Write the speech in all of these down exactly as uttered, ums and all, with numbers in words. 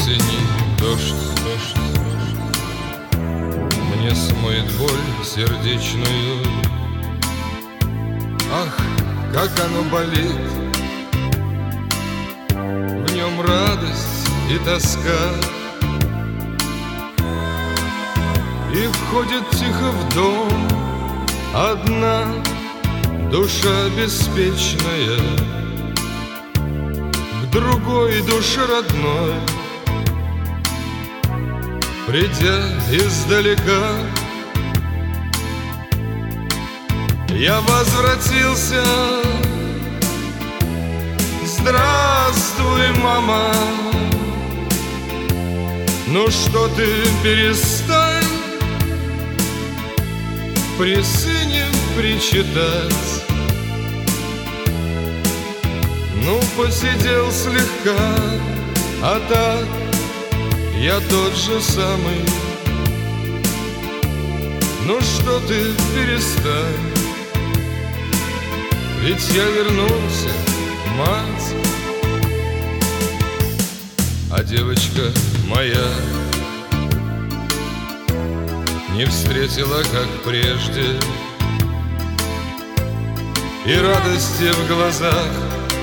осени дождь, дождь, дождь мне смоет боль сердечную. Ах, как оно болит, в нем радость и тоска. И входит тихо в дом одна душа беспечная к другой душе родной, придя издалека. Я возвратился. Здравствуй, мама. Ну что ты, перестань при сыне причитать. Ну, посидел слегка, а так я тот же самый. Ну что ты, перестань, ведь я вернулся, мать. А девочка моя не встретила, как прежде, и радости в глазах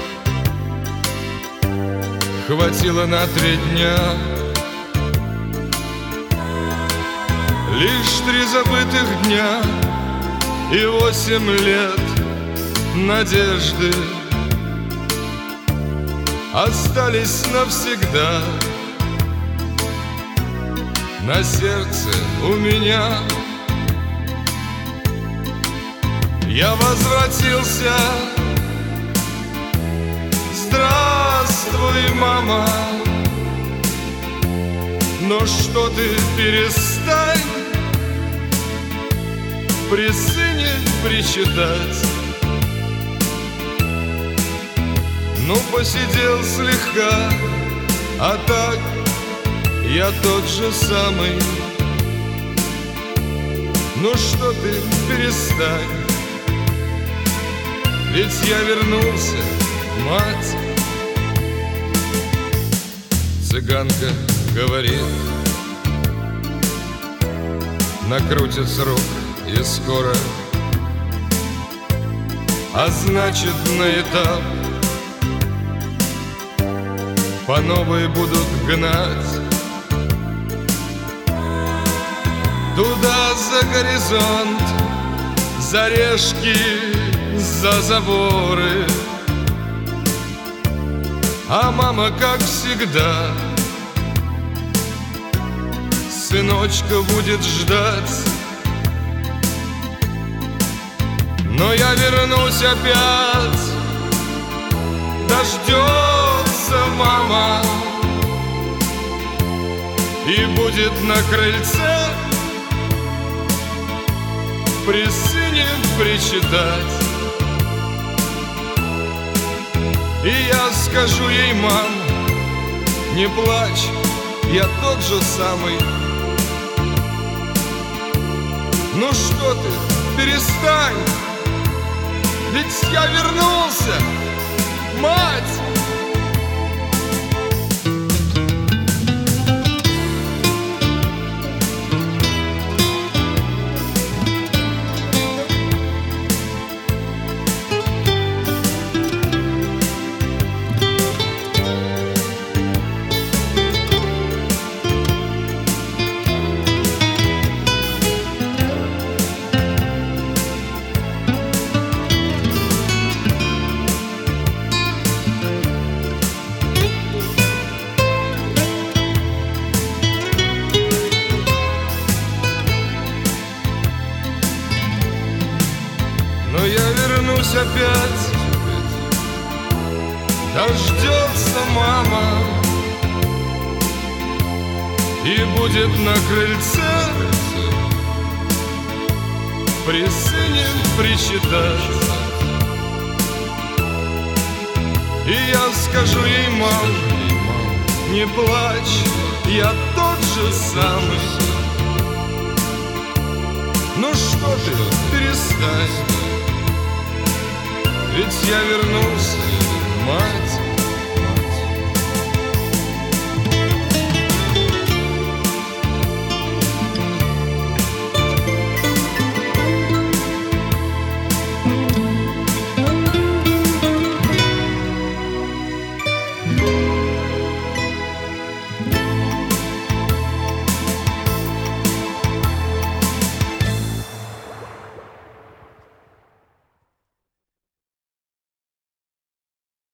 хватило на три дня. Лишь три забытых дня и восемь лет надежды остались навсегда на сердце у меня. Я возвратился. Здравствуй, мама. Но что ты, перестань при сыне причитать. Ну, посидел слегка, а так я тот же самый. Ну что ты, перестань, ведь я вернулся, мать. Цыганка говорит, накрутит срок и скоро, а значит, на этап по новой будут гнать. Туда за горизонт, за решки, за заборы. А мама, как всегда, сыночка будет ждать. Но я вернусь опять. Дождется мама и будет на крыльце при сыне причитать. И я скажу ей, мам, не плачь, я тот же самый. Ну что ты, перестань, ведь я вернулся, мать. Но я вернусь опять. Дождется мама и будет на крыльце при сыне причитать. И я скажу ей, мам, не плачь, я тот же самый. Ну что ты, перестань, ведь я вернулся.